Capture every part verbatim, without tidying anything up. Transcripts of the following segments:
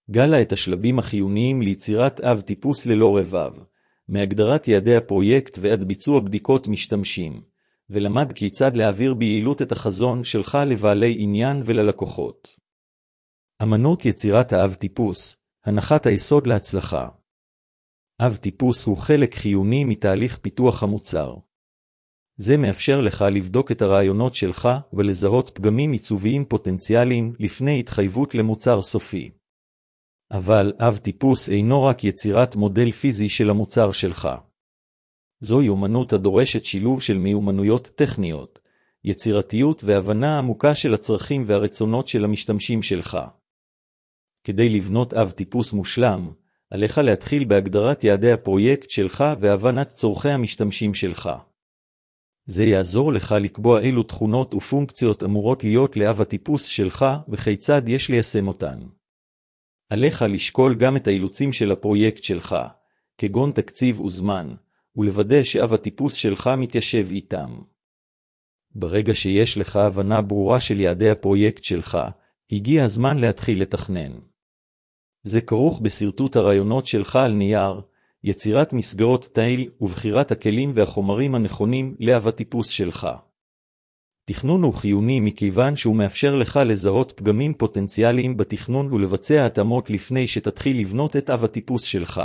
גלה את השלבים החיוניים ליצירת אב טיפוס ללא רבב, מהגדרת יעדי הפרויקט ועד ביצוע בדיקות משתמשים, ולמד כיצד להעביר ביעילות את החזון שלך לבעלי עניין וללקוחות. אמנות יצירת האב טיפוס, הנחת היסוד להצלחה. אב טיפוס הוא חלק חיוני מתהליך פיתוח המוצר. זה מאפשר לך לבדוק את הרעיונות שלך ולזהות פגמים עיצוביים פוטנציאליים לפני התחייבות למוצר סופי. אבל אב טיפוס אינו רק יצירת מודל פיזי של המוצר שלך. זוהי אומנות הדורשת שילוב של מיומנויות טכניות, יצירתיות והבנה עמוקה של הצרכים והרצונות של המשתמשים שלך. כדי לבנות אב טיפוס מושלם, עליך להתחיל בהגדרת יעדי הפרויקט שלך והבנת צורכי המשתמשים שלך. זה יעזור לך לקבוע אילו תכונות ופונקציות אמורות להיות לאב הטיפוס שלך וכיצד יש ליישם אותן. עליך לשקול גם את האילוצים של הפרויקט שלך, כגון תקציב וזמן, ולוודא שאב הטיפוס שלך מתיישב איתם. ברגע שיש לך הבנה ברורה של יעדי הפרויקט שלך, הגיע הזמן להתחיל לתכנן. זה כרוך בסרטוט הרעיונות שלך על נייר, יצירת מסגרות תיל ובחירת הכלים והחומרים הנכונים לאב הטיפוס שלך. תכנון הוא חיוני מכיוון שהוא מאפשר לך לזהות פגמים פוטנציאליים בתכנון ולבצע התאמות לפני שתתחיל לבנות את אב הטיפוס שלך.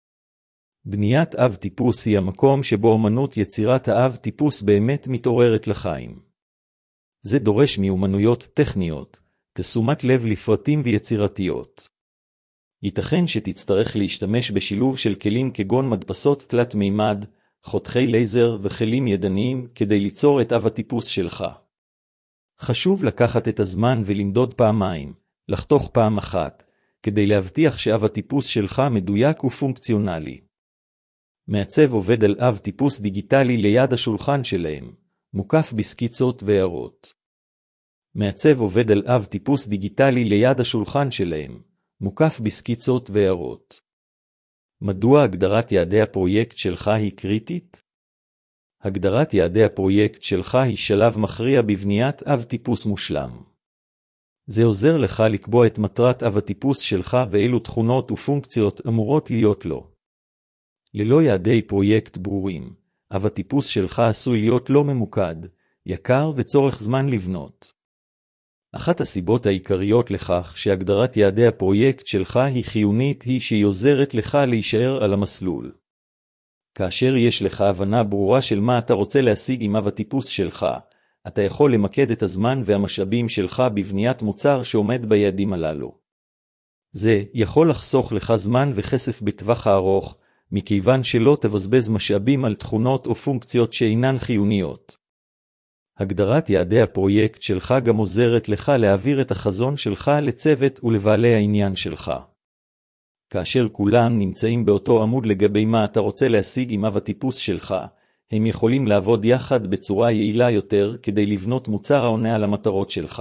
בניית אב טיפוס היא המקום שבו אומנות יצירת האב טיפוס באמת מתעוררת לחיים. זה דורש מיומנויות טכניות, תשומת לב לפרטים ויצירתיות. ייתכן שתצטרך להשתמש בשילוב של כלים כגון מדפסות תלת מימד, חותכי לייזר וכלים ידניים כדי ליצור את אב הטיפוס שלך. חשוב לקחת את הזמן ולמדוד פעמיים, לחתוך פעם אחת, כדי להבטיח שאב הטיפוס שלך מדויק ופונקציונלי. מעצב עובד על אב טיפוס דיגיטלי ליד השולחן שלהם, מוקף בסקיצות והערות. מעצב עובד על אב טיפוס דיגיטלי ליד השולחן שלהם, מוקף בסקיצות והערות. מדוע הגדרת יעדי הפרויקט שלך היא קריטית? הגדרת יעדי הפרויקט שלך היא שלב מכריע בבניית אב טיפוס מושלם. זה עוזר לך לקבוע את מטרת אב הטיפוס שלך ואילו תכונות ופונקציות אמורות להיות לו. ללא יעדי פרויקט ברורים, אב הטיפוס שלך עשוי להיות לא ממוקד, יקר וצורך זמן לבנות. אחת הסיבות העיקריות לכך שהגדרת יעדי הפרויקט שלך היא חיונית היא שהיא עוזרת לך להישאר על המסלול. כאשר יש לך הבנה ברורה של מה אתה רוצה להשיג עם אב הטיפוס שלך, אתה יכול למקד את הזמן והמשאבים שלך בבניית מוצר שעומד ביעדים הללו. זה יכול לחסוך לך זמן וכסף בטווח הארוך, מכיוון שלא תבזבז משאבים על תכונות או פונקציות שאינן חיוניות. הגדרת יעדי הפרויקט שלך גם עוזרת לך להעביר את החזון שלך לצוות ולבעלי העניין שלך. כאשר כולם נמצאים באותו עמוד לגבי מה אתה רוצה להשיג עם אב הטיפוס שלך, הם יכולים לעבוד יחד בצורה יעילה יותר כדי לבנות מוצר העונה על המטרות שלך.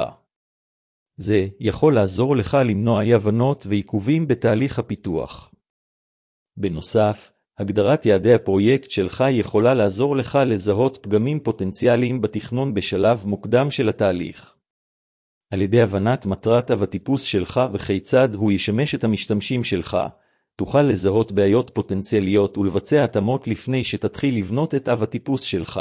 זה יכול לעזור לך למנוע אי-הבנות ועיכובים בתהליך הפיתוח. בנוסף, הגדרת יעדי הפרויקט שלך יכולה לעזור לך לזהות פגמים פוטנציאליים בתכנון בשלב מוקדם של התהליך. על ידי הבנת מטרת אב הטיפוס שלך וכיצד הוא ישמש את המשתמשים שלך, תוכל לזהות בעיות פוטנציאליות ולבצע התאמות לפני שתתחיל לבנות את אב הטיפוס שלך.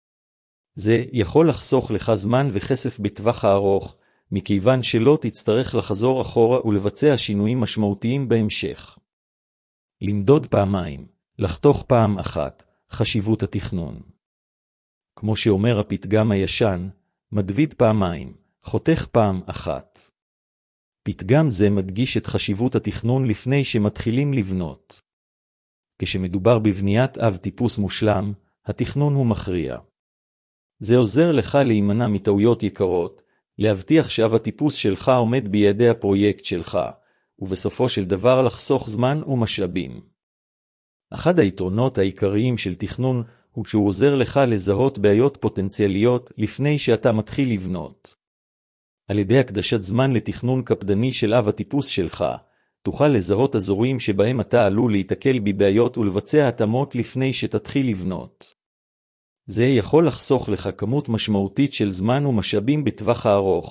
זה יכול לחסוך לך זמן וכסף בטווח הארוך, מכיוון שלא תצטרך לחזור אחורה ולבצע שינויים משמעותיים בהמשך. למדוד פעמיים, לחתוך פעם אחת, חשיבות התכנון. כמו שאומר הפתגם הישן, מדוד פעמיים, חותך פעם אחת. פתגם זה מדגיש את חשיבות התכנון לפני שמתחילים לבנות. כשמדובר בבניית אב טיפוס מושלם, התכנון הוא מכריע. זה עוזר לך להימנע מטעויות יקרות, להבטיח שאב הטיפוס שלך עומד ביעדי הפרויקט שלך, ובסופו של דבר לחסוך זמן ומשאבים. אחד היתרונות העיקריים של תכנון הוא שהוא עוזר לך לזהות בעיות פוטנציאליות לפני שאתה מתחיל לבנות. על ידי הקדשת זמן לתכנון קפדני של אב הטיפוס שלך, תוכל לזהות אזורים שבהם אתה עלול להתקל בבעיות ולבצע התאמות לפני שתתחיל לבנות. זה יכול לחסוך לך כמות משמעותית של זמן ומשאבים בטווח הארוך,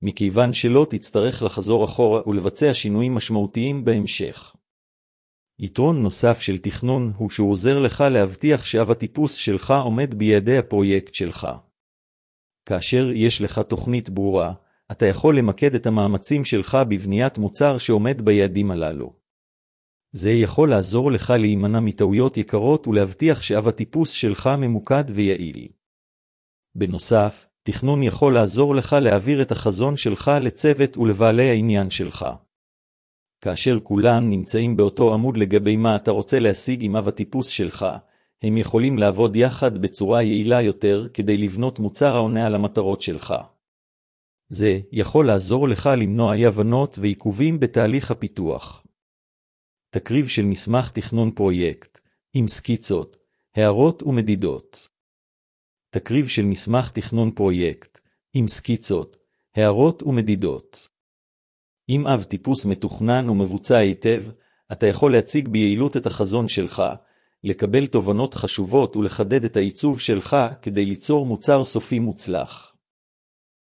מכיוון שלא תצטרך לחזור אחורה ולבצע שינויים משמעותיים בהמשך. יתרון נוסף של תכנון הוא שהוא עוזר לך להבטיח שאב הטיפוס שלך עומד ביעדי הפרויקט שלך. כאשר יש לך תוכנית ברורה, אתה יכול למקד את המאמצים שלך בבניית מוצר שעומד ביעדים הללו. זה יכול לעזור לך להימנע מטעויות יקרות ולהבטיח שאב הטיפוס שלך ממוקד ויעיל. בנוסף, תכנון יכול לעזור לך להעביר את החזון שלך לצוות ולבעלי העניין שלך. כאשר כולם נמצאים באותו עמוד לגבי מה אתה רוצה להשיג עם אב הטיפוס שלך, הם יכולים לעבוד יחד בצורה יעילה יותר כדי לבנות מוצר העונה על המטרות שלך. זה יכול לעזור לך למנוע אי-הבנות ועיכובים בתהליך הפיתוח. תקריב של מסמך תכנון פרויקט, עם סקיצות, הערות ומדידות. תקריב של מסמך תכנון פרויקט, עם סקיצות, הערות ומדידות. עם אב טיפוס מתוכנן ומבוצע היטב, אתה יכול להציג ביעילות את החזון שלך, לקבל תובנות חשובות ולחדד את העיצוב שלך כדי ליצור מוצר סופי מוצלח.